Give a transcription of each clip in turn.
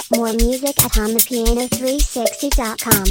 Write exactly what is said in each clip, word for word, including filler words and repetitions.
More music at hum the piano three sixty dot com.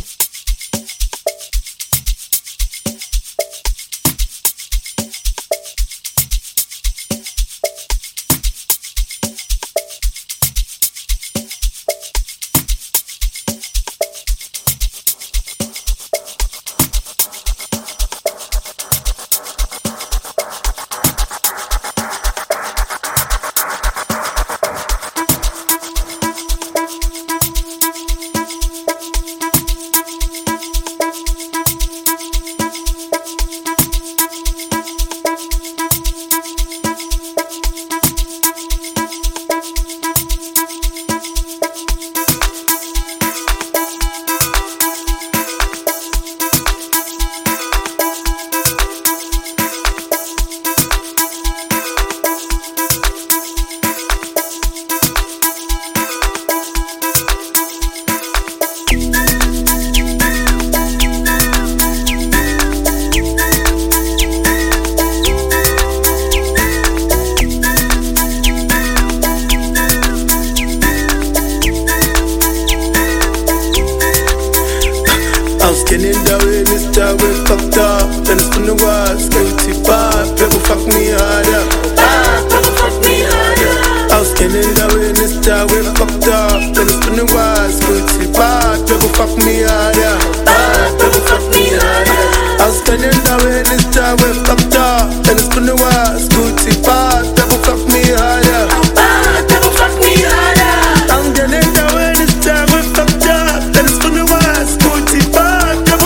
Getting in the way, this job we fucked up. Then it's been a while, sketchy bad. People fuck me harder. Bad, people fuck me harder. I was getting in the way, this job we fucked up. Then it's been a while, sketchy bad. People fuck me harder. Bad, people fuck me harder. I was getting in the way, this job we fucked up. Then it's been a while, sketchy bad. People fuck me harder. Bad, people fuck me harder. I'm getting in the way, this job we fucked up. Then it's been a while, sketchy bad.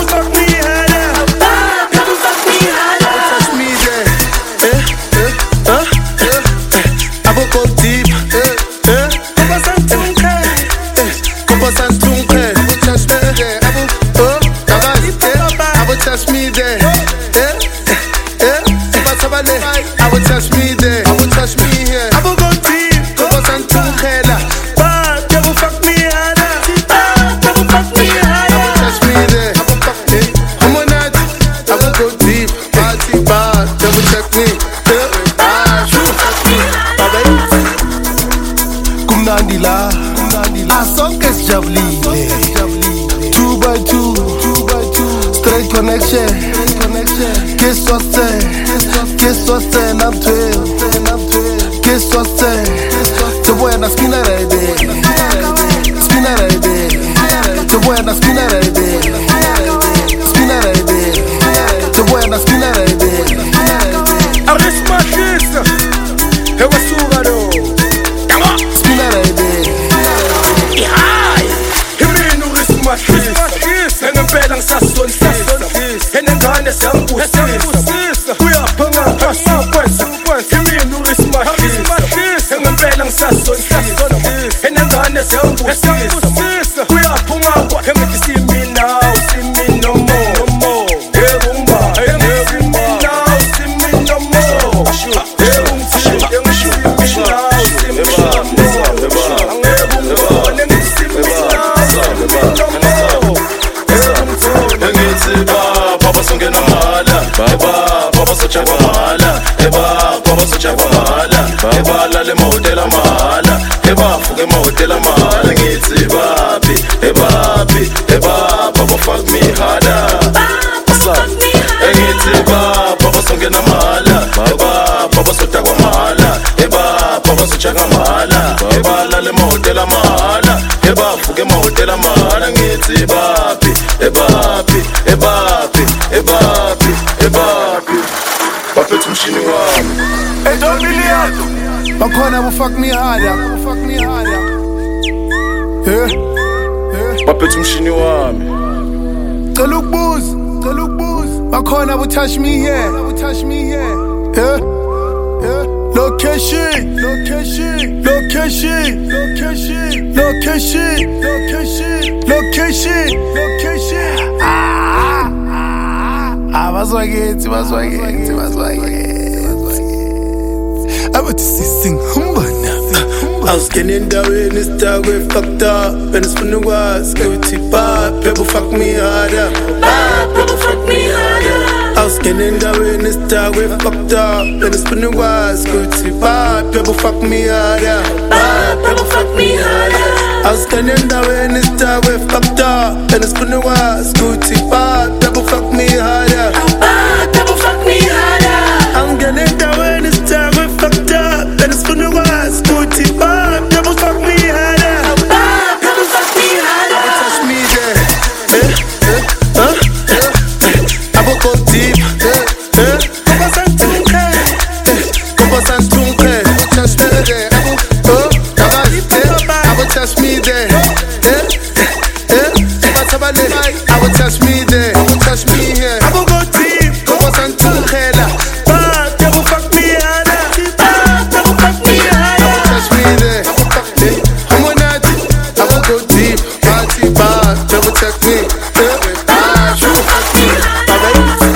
Touch me there, eh, eh, if I I would touch me there, I would touch me here. I would go deep, go and to Khela. But they will fuck me harder. They will fuck me harder. I would touch me there, I would fuck me. I'm on that, I would go deep, party bar, they will check me. Ah, you touch me, baby. Kumnandila, asonke sijabulile. Two by two. Straight connection, qu'est-ce que c'est, qu'est-ce que c'est, nam twelve, qu'est-ce que c'est, te voy a spinner ready, spinner ready, te voy a spinner ready, spinner ready, te voy a spinner ready. Arrest my kiss, hey what's up, come on, spinner ready, hi, hey me no risk my kiss, and I'm better sa son sa. Enengane siyangibusisa uyaphanga asakwenza kimi nurismahisa engempela ngisasonisa enengane siyangibusisa uyaphanga kwa ngithi simi now simi no more yebumba simi now simi no more yebumba simi now simi no more ngithi simi now Baba songena mala, baba, baba socha mala, eba, baba socha mala, eba la le mahotela mala, eba fuke mahotela mala, ngithi babi, eba bi, eba baba fuck me harder, ngithi baba, baba songena mala, eba, baba socha mala, eba, baba socha mala, eba la le mahotela mala, eba fuke mahotela mala, ngithi babi, eba bi, eba bi. Ebabi, ebabi, baphethe umshini wami. Hey, don't be liado. Bakhona bu fuck me harder, bu fuck me harder. Eh, eh. Baphethe umshini wami. Cela ukubuza, cela ukubuza. Bakhona bu touch me here, bu touch me here. Eh, eh. Location, location, location, location, location, location, location, location. Ah. Abazwakithi, bazwakithi, bazwakithi. Abathi sisinghumbana. I was getting in the way, this time we fucked up. And it's been a while, sketchy bad. People fuck me harder. Bad, people fuck me harder. I was getting in the way, this time we fucked up. And it's been a while, sketchy bad. People fuck me harder. Bad, people fuck me harder. Ausken endaweni sitawe fucked up and sifuna wazi ukuthi ba double fuck me harder. Ba double fuck me harder. Angene endaweni sitawe fucked up and sifuna wazi ukuthi ba double fuck me harder. Ba double fuck me harder. Touch me there, eh, eh, huh, eh, eh. I will go deep, eh, eh. Kopa santunke, eh, kopa santunke. Touch me there, I will, oh, I will touch me there, eh, eh. Kopa tabale, I will touch me there, I will touch me here. I will go deep, kopa santunke la. Ba double fuck me harder, ba double fuck me harder. I will touch me there, eh. I'm gonna, I will go deep, party bar, double check me, eh. Ah, double fuck me, alright.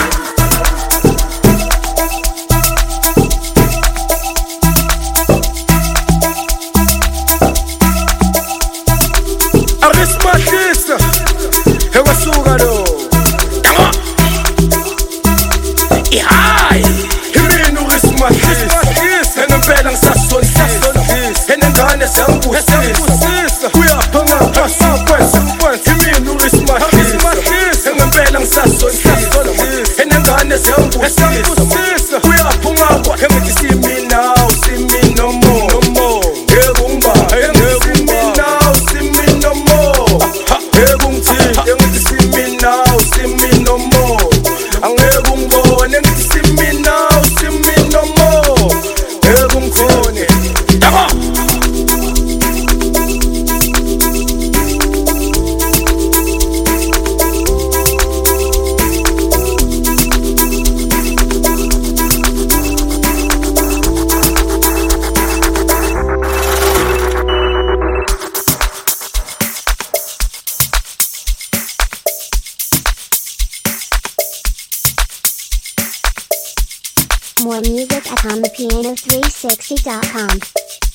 Arismatisa, hewasuka lo. Yama. Ihai, himini urismatisa. Ngempela ngisasonisa. Enengane siyangibusisa. Kuyaphanga phasa kwenza. Himini urismatisa. Ngempela ngisasonisa. Enengane siyangibusisa. Kuyaphanga kwa ngithi simi now, simi no more. No more. Ngekungba, ngekungba. Now, simi no more. Ngekungthi, ngithi simi now, simi no more. Angekungibone ngithi simi now, simi no more. Ngekungkhone. Yabo. More music at on the piano three sixty dot com.